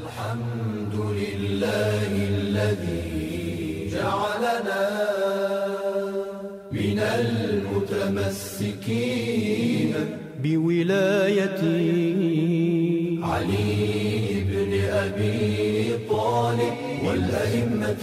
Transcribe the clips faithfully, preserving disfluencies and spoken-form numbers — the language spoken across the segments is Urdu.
الحمد لله الذي جعلنا من المتمسكين بولاية علي بن أبي طالب والأئمة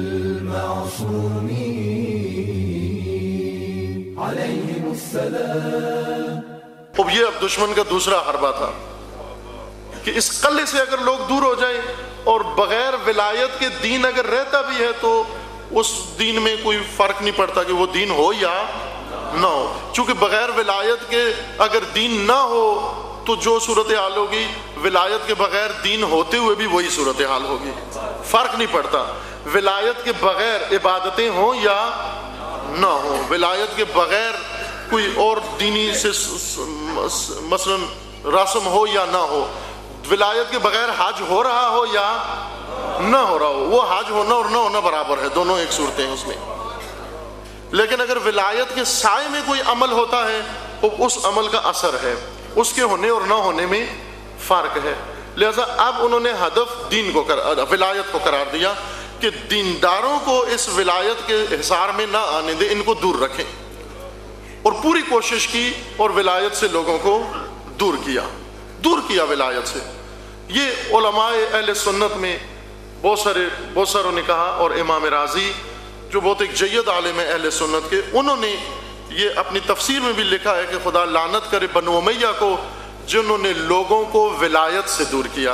المعصومين عليهم السلام. اب یہ اب دشمن کا دوسرا حربہ تھا کہ اس قلعے سے اگر لوگ دور ہو جائیں اور بغیر ولایت کے دین اگر رہتا بھی ہے تو اس دین میں کوئی فرق نہیں پڑتا کہ وہ دین ہو یا نہ ہو. چونکہ بغیر ولایت کے اگر دین نہ ہو تو جو صورتحال ہوگی ولایت کے بغیر دین ہوتے ہوئے بھی وہی صورتحال ہوگی. فرق نہیں پڑتا ولایت کے بغیر عبادتیں ہوں یا نہ ہوں, ولایت کے بغیر کوئی اور دینی سے مثلا رسم ہو یا نہ ہو, ولایت کے بغیر حج ہو رہا ہو یا نہ ہو رہا ہو, وہ حج ہونا اور نہ ہونا برابر ہے, دونوں ایک صورتیں ہیں اس میں. لیکن اگر ولایت کے سائے میں کوئی عمل ہوتا ہے تو اس عمل کا اثر ہے, اس کے ہونے اور نہ ہونے میں فرق ہے. لہذا اب انہوں نے ہدف دین کو ولایت کو قرار دیا کہ دینداروں کو اس ولایت کے حصار میں نہ آنے دیں, ان کو دور رکھیں, اور پوری کوشش کی اور ولایت سے لوگوں کو دور کیا دور کیا ولایت سے. یہ علماء اہل سنت میں بہت سارے بہت ساروں نے کہا, اور امام رازی جو بہت ایک جید عالم ہے اہل سنت کے, انہوں نے یہ اپنی تفسیر میں بھی لکھا ہے کہ خدا لعنت کرے بنو امیہ کو جنہوں نے لوگوں کو ولایت سے دور کیا.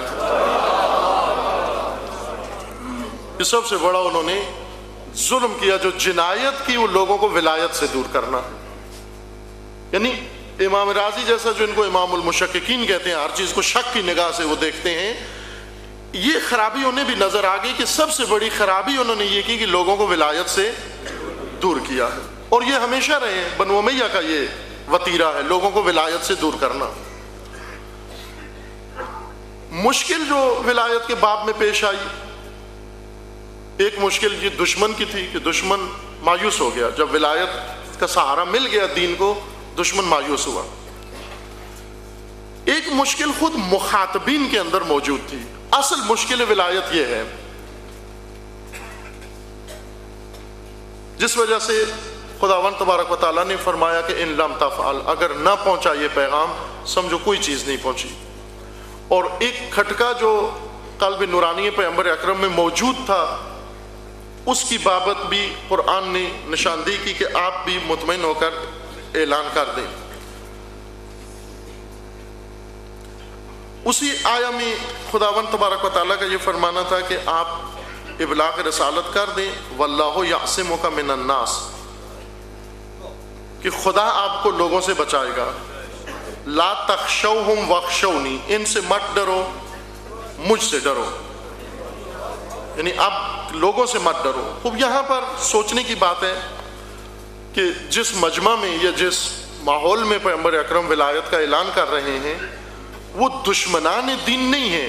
یہ سب سے بڑا انہوں نے ظلم کیا, جو جنایت کی وہ لوگوں کو ولایت سے دور کرنا. یعنی امام راضی جیسا جو ان کو امام المشککین کہتے ہیں, ہر چیز کو شک کی نگاہ سے وہ دیکھتے ہیں, یہ خرابی انہیں بھی نظر آ گئی کہ سب سے بڑی خرابی انہوں نے یہ کی کہ لوگوں کو ولایت سے دور کیا ہے. اور یہ ہمیشہ رہے ہیں, بنو امیہ کا یہ وتیرہ ہے, لوگوں کو ولایت سے دور کرنا. مشکل جو ولایت کے باب میں پیش آئی, ایک مشکل یہ دشمن کی تھی کہ دشمن مایوس ہو گیا جب ولایت کا سہارا مل گیا دین کو, دشمن مایوس ہوا. ایک مشکل خود مخاطبین کے اندر موجود تھی. اصل مشکل ولایت یہ ہے جس وجہ سے خداوند تبارک و تعالیٰ نے فرمایا کہ ان لم تفعل, اگر نہ پہنچا یہ پیغام سمجھو کوئی چیز نہیں پہنچی. اور ایک کھٹکا جو قلب نورانی پیغمبر اکرم میں موجود تھا اس کی بابت بھی قرآن نے نشاندہی کی کہ آپ بھی مطمئن ہو کر اعلان کر دیں. اسی آیا میں خداوند تبارک و تعالیٰ کا یہ فرمانا تھا کہ آپ ابلاغ رسالت کر دیں, واللہ یعصمک من الناس, کہ خدا آپ کو لوگوں سے بچائے گا. لا تخشوہم واخشونی, ان سے مت ڈرو مجھ سے ڈرو, یعنی اب لوگوں سے مت ڈرو. خوب یہاں پر سوچنے کی بات ہے کہ جس مجمع میں یا جس ماحول میں پیغمبر اکرم ولایت کا اعلان کر رہے ہیں وہ دشمنان دین نہیں ہیں,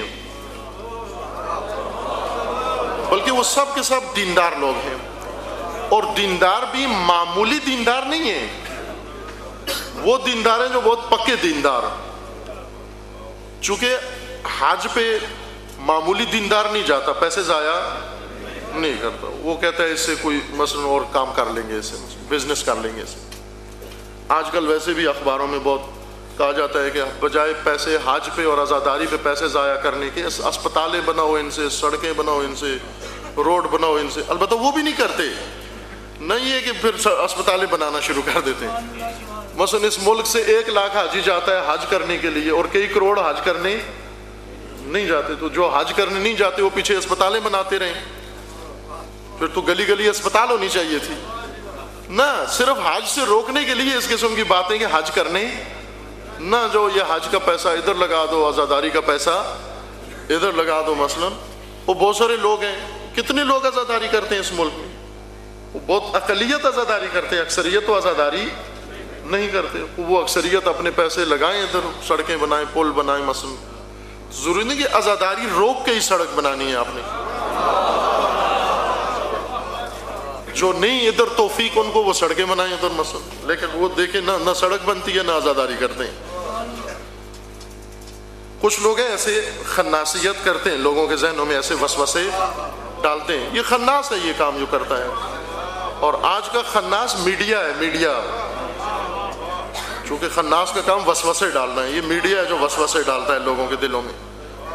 بلکہ وہ سب کے سب دیندار لوگ ہیں. اور دیندار بھی معمولی دیندار نہیں ہیں, وہ دیندار ہیں جو بہت پکے دیندار. چونکہ حج پہ معمولی دیندار نہیں جاتا, پیسے ضائع نہیں کرتا, وہ کہتا ہے اس سے کوئی مثلا اور کام کر لیں گے, اس سے بزنس کر لیں گے. اس سے آج کل ویسے بھی اخباروں میں بہت کہا جاتا ہے کہ بجائے پیسے حج پہ اور عزاداری پہ پیسے ضائع کرنے کے اسپتالیں بناؤ ان سے, سڑکیں بناؤ ان سے, روڈ بناؤ ان سے. البتہ وہ بھی نہیں کرتے, نہیں ہے کہ پھر اسپتالیں بنانا شروع کر دیتے ہیں. مثلا اس ملک سے ایک لاکھ حاجی جاتا ہے حج کرنے کے لیے اور کئی کروڑ حج کرنے نہیں جاتے, تو جو حج کرنے نہیں جاتے وہ پیچھے اسپتالیں بناتے رہیں. پھر تو گلی گلی اسپتال ہونی چاہیے تھی نہ, صرف حج سے روکنے کے لیے اس قسم کی باتیں کہ حج کرنے نہ, جو یہ حج کا پیسہ ادھر لگا دو, عزاداری کا پیسہ ادھر لگا دو. مثلا وہ بہت سارے لوگ ہیں, کتنے لوگ عزاداری کرتے ہیں اس ملک میں, وہ بہت اقلیت عزاداری کرتے ہیں, اکثریت تو عزاداری نہیں کرتے. وہ اکثریت اپنے پیسے لگائیں ادھر, سڑکیں بنائیں, پل بنائیں. مثلا ضروری نہیں کہ عزاداری روک کے ہی سڑک بنانی ہے آپ نے, جو نہیں ادھر توفیق ان کو وہ سڑکیں بنائیں ادھر مثلا, لیکن وہ دیکھیں نہ نہ سڑک بنتی ہے نہ عزاداری کرتے ہیں. کچھ لوگ ہیں ایسے خناسیت کرتے ہیں، لوگوں کے ذہنوں میں ایسے وسوسے ڈالتے ہیں، یہ خناس ہے یہ کام جو کرتا ہے. اور آج کا خناس میڈیا ہے، میڈیا، چونکہ خناس کا کام وسوسے ڈالنا ہے، یہ میڈیا ہے جو وسوسے ڈالتا ہے لوگوں کے دلوں میں.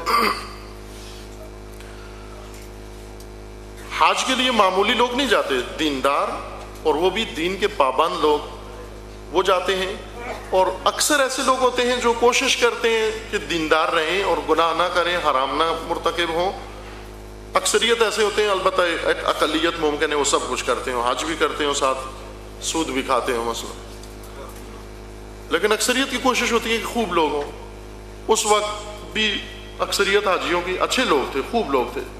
حج کے لیے معمولی لوگ نہیں جاتے، دیندار اور وہ بھی دین کے پابند لوگ وہ جاتے ہیں. اور اکثر ایسے لوگ ہوتے ہیں جو کوشش کرتے ہیں کہ دیندار رہیں اور گناہ نہ کریں، حرام نہ مرتکب ہوں. اکثریت ایسے ہوتے ہیں، البتہ ایک اقلیت ممکن ہے وہ سب کچھ کرتے ہوں، حج بھی کرتے ہوں، ساتھ سود بھی کھاتے ہوں مثلا. لیکن اکثریت کی کوشش ہوتی ہے کہ خوب لوگ ہوں. اس وقت بھی اکثریت حاجیوں کی اچھے لوگ تھے، خوب لوگ تھے،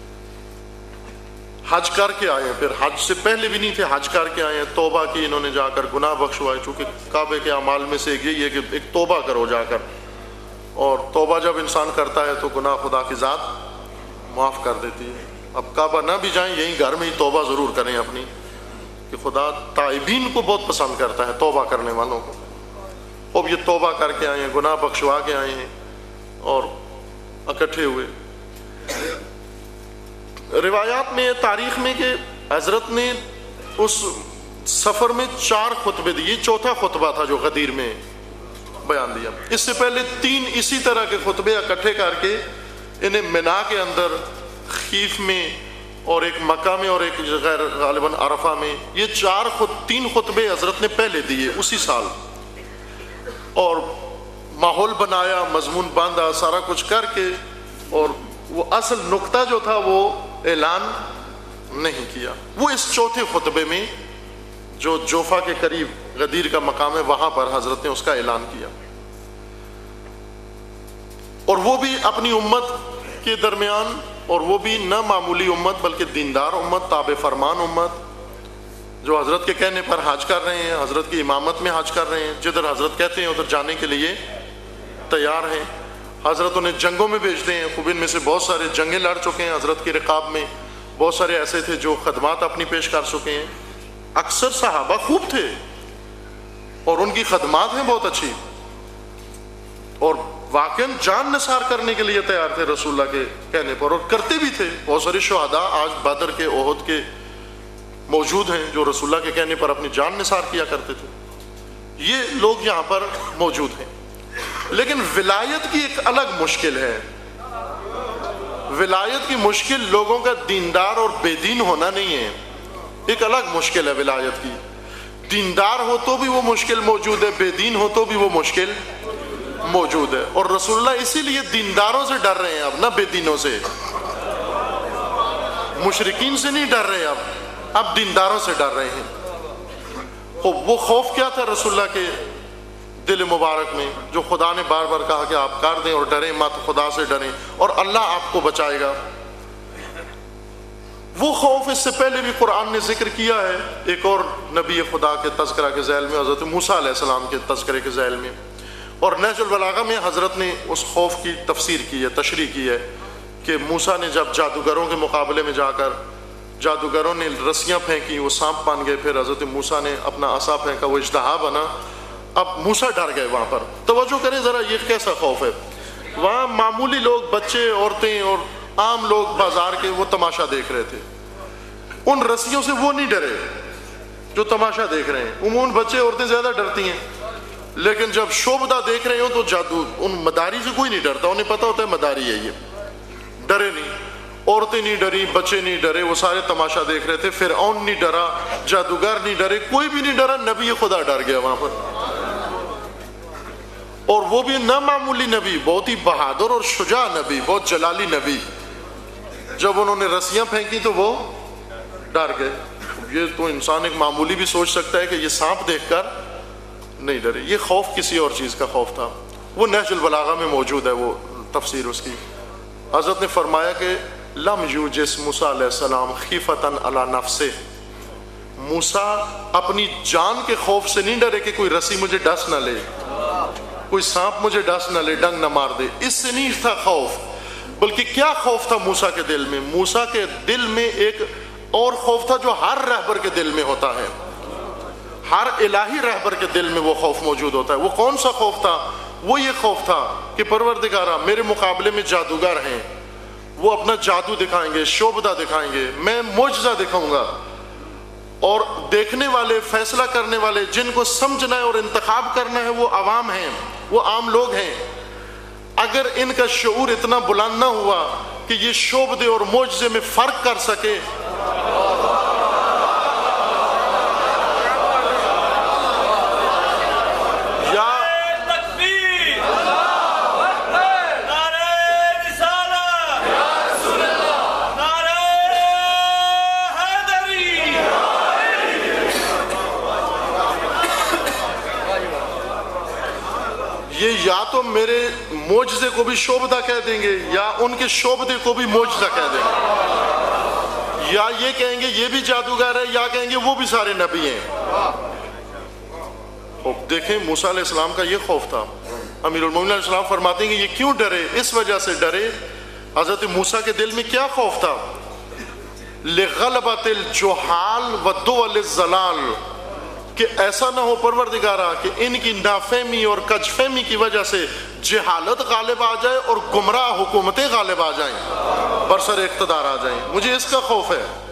حج کر کے آئے ہیں. پھر حج سے پہلے بھی نہیں تھے، حج کر کے آئے ہیں، توبہ کی انہوں نے جا کر، گناہ بخشوائے. چونکہ کعبے کے اعمال میں سے ایک یہی ہے کہ ایک توبہ کرو جا کر، اور توبہ جب انسان کرتا ہے تو گناہ خدا کی ذات معاف کر دیتی ہے. اب کعبہ نہ بھی جائیں، یہیں گھر میں ہی توبہ ضرور کریں اپنی، کہ خدا تائبین کو بہت پسند کرتا ہے، توبہ کرنے والوں کو. اب یہ توبہ کر کے آئے ہیں، گناہ بخشوا کے آئے ہیں اور اکٹھے ہوئے. روایات میں، تاریخ میں، کہ حضرت نے اس سفر میں چار خطبے دیے. چوتھا خطبہ تھا جو غدیر میں بیان دیا. اس سے پہلے تین اسی طرح کے خطبے اکٹھے کر کے انہیں منا کے اندر، خیف میں اور ایک مکہ میں اور ایک غیر غالباً عرفہ میں، یہ چار خط تین خطبے حضرت نے پہلے دیے اسی سال. اور ماحول بنایا، مضمون باندھا، سارا کچھ کر کے، اور وہ اصل نقطہ جو تھا وہ اعلان نہیں کیا. وہ اس چوتھے خطبے میں جو جوفا کے قریب غدیر کا مقام ہے وہاں پر حضرت نے اس کا اعلان کیا. اور وہ بھی اپنی امت کے درمیان، اور وہ بھی نہ معمولی امت بلکہ دیندار امت، تابع فرمان امت، جو حضرت کے کہنے پر حج کر رہے ہیں، حضرت کی امامت میں حج کر رہے ہیں، جدھر حضرت کہتے ہیں ادھر جانے کے لیے تیار ہیں. حضرت انہیں جنگوں میں بھیجتے ہیں. خوب ان میں سے بہت سارے جنگیں لڑ چکے ہیں حضرت کی رقاب میں، بہت سارے ایسے تھے جو خدمات اپنی پیش کر چکے ہیں. اکثر صحابہ خوب تھے اور ان کی خدمات ہیں بہت اچھی، اور واقعاً جان نثار کرنے کے لیے تیار تھے رسول اللہ کے کہنے پر، اور کرتے بھی تھے. بہت سارے شہداء آج بدر کے، احد کے موجود ہیں جو رسول اللہ کے کہنے پر اپنی جان نثار کیا کرتے تھے. یہ لوگ یہاں پر موجود ہیں. لیکن ولایت کی ایک الگ مشکل ہے. ولایت کی مشکل لوگوں کا دیندار اور بے دین ہونا نہیں ہے، ایک الگ مشکل ہے ولایت کی. دیندار ہو تو بھی وہ مشکل موجود ہے، بے دین ہو تو بھی وہ مشکل موجود ہے. اور رسول اللہ اسی لیے دینداروں سے ڈر رہے ہیں اب، نہ بے دینوں سے. مشرکین سے نہیں ڈر رہے اب اب دینداروں سے ڈر رہے ہیں. وہ خوف کیا تھا رسول اللہ کے دل مبارک میں، جو خدا نے بار بار کہا کہ آپ کر دیں اور ڈریں مت، خدا سے ڈریں اور اللہ آپ کو بچائے گا. وہ خوف اس سے پہلے بھی قرآن نے ذکر کیا ہے ایک اور نبی خدا کے تذکرہ کے ذیل میں، حضرت موسیٰ علیہ السلام کے تذکرے کے ذیل میں. اور نہج البلاغہ میں حضرت نے اس خوف کی تفسیر کی ہے، تشریح کی ہے، کہ موسیٰ نے جب جادوگروں کے مقابلے میں جا کر جادوگروں نے رسیاں پھینکی، وہ سانپ بن گئے، پھر حضرت موسیٰ نے اپنا عصا پھینکا، وہ اژدہا بنا. اب موسیٰ ڈر گئے. وہاں پر توجہ کریں ذرا، یہ کیسا خوف ہے. وہاں معمولی لوگ، بچے، عورتیں اور عام لوگ بازار کے، وہ تماشا دیکھ رہے تھے. ان رسیوں سے وہ نہیں ڈرے جو تماشا دیکھ رہے ہیں. عموماً بچے عورتیں زیادہ ڈرتی ہیں، لیکن جب شوبدہ دیکھ رہے ہوں تو جادو، ان مداری سے کوئی نہیں ڈرتا، انہیں پتہ ہوتا ہے مداری ہے، یہ ڈرے نہیں. عورتیں نہیں ڈری، بچے نہیں ڈرے، وہ سارے تماشا دیکھ رہے تھے. فرعون نہیں ڈرا، جادوگر نہیں ڈرے، کوئی بھی نہیں ڈرا. نبی خدا ڈر گیا وہاں پر، اور وہ بھی نہ معمولی نبی، بہت ہی بہادر اور شجاع نبی، بہت جلالی نبی. جب انہوں نے رسیاں پھینکی تو وہ ڈر گئے. یہ تو انسان ایک معمولی بھی سوچ سکتا ہے کہ یہ سانپ دیکھ کر نہیں ڈرے. یہ خوف کسی اور چیز کا خوف تھا. وہ نہج البلاغہ میں موجود ہے وہ تفسیر اس کی. حضرت نے فرمایا کہ لم یوجس موسیٰ علیہ السلام خیفتاً علی نفسہ. موسیٰ اپنی جان کے خوف سے نہیں ڈرے کہ کوئی رسی مجھے ڈس نہ لے، کوئی سانپ مجھے ڈس نہ لے، ڈنگ نہ مار دے. اس سے نہیں تھا خوف. بلکہ کیا خوف تھا موسیٰ کے دل میں؟ موسیٰ کے دل میں ایک اور خوف تھا جو ہر رہبر کے دل میں ہوتا ہے، ہر الہی رہبر کے دل میں وہ خوف موجود ہوتا ہے. وہ کون سا خوف تھا؟ وہ یہ خوف تھا کہ پروردگارا میرے مقابلے میں جادوگر ہیں، وہ اپنا جادو دکھائیں گے، شعبدہ دکھائیں گے، میں معجزہ دکھاؤں گا، اور دیکھنے والے، فیصلہ کرنے والے، جن کو سمجھنا ہے اور انتخاب کرنا ہے، وہ عوام ہیں، وہ عام لوگ ہیں۔ اگر ان کا شعور اتنا بلند نہ ہوا کہ یہ شعبدے اور معجزے میں فرق کر سکے، یہ یا تو میرے معجزے کو بھی شعبدہ کہہ دیں گے یا ان کے شعبدے کو بھی معجزہ کہہ دیں گے، یا یہ کہیں گے یہ بھی جادوگر ہے، یا کہیں گے وہ بھی سارے نبی ہیں۔ دیکھیں موسیٰ علیہ السلام کا یہ خوف تھا۔ امیر المومنین علیہ السلام فرماتے ہیں کہ یہ کیوں ڈرے؟ اس وجہ سے ڈرے، حضرت موسیٰ کے دل میں کیا خوف تھا؟ لغلبۃ الجہال ودول الضلال، کہ ایسا نہ ہو پروردگارا کہ ان کی نافہمی اور کج فہمی کی وجہ سے جہالت غالب آ جائے اور گمراہ حکومتیں غالب آ جائیں، برسر اقتدار آ جائیں۔ مجھے اس کا خوف ہے۔